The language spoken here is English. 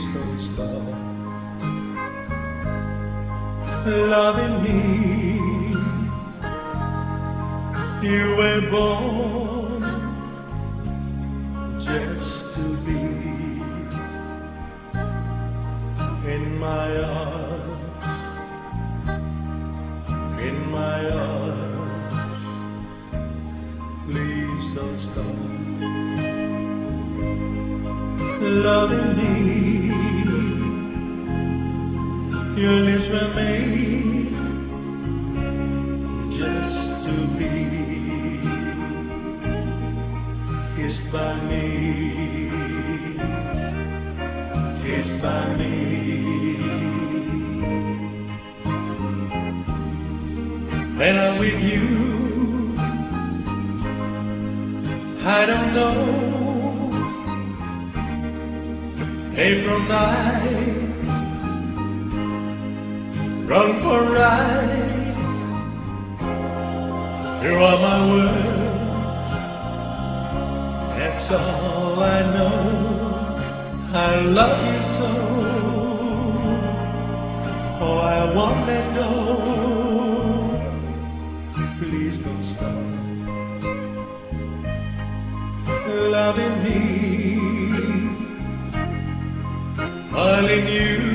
don't stop loving me. You were born just to be in my arms, in my arms. Please don't stop loving me. Your lips were made just to be kissed by me, kissed by me. When I'm with you, I don't know. April night, run for ride. You are my world, that's all I know. I love you so, oh I won't let go. Please don't stop loving me. Calling you